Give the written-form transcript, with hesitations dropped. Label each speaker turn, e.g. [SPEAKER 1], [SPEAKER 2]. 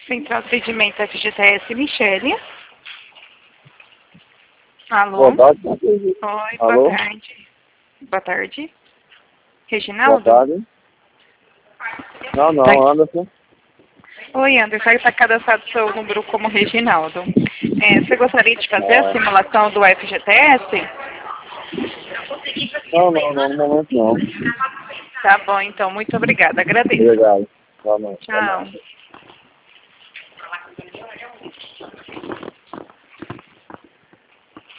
[SPEAKER 1] Central de Atendimento FGTS, Michele. Alô?
[SPEAKER 2] Boa tarde.
[SPEAKER 1] Oi,
[SPEAKER 2] Alô?
[SPEAKER 1] boa tarde. Boa tarde.
[SPEAKER 2] Boa
[SPEAKER 1] Reginaldo?
[SPEAKER 2] tarde. Não,
[SPEAKER 1] Tá.
[SPEAKER 2] Anderson.
[SPEAKER 1] Oi, Anderson. Está cadastrado seu número como Reginaldo. Você gostaria de fazer a
[SPEAKER 2] É.
[SPEAKER 1] simulação do FGTS?
[SPEAKER 2] Não, no momento não.
[SPEAKER 1] Tá bom, então. Muito obrigada. Agradeço.
[SPEAKER 2] Obrigado. Boa noite.
[SPEAKER 1] Tchau.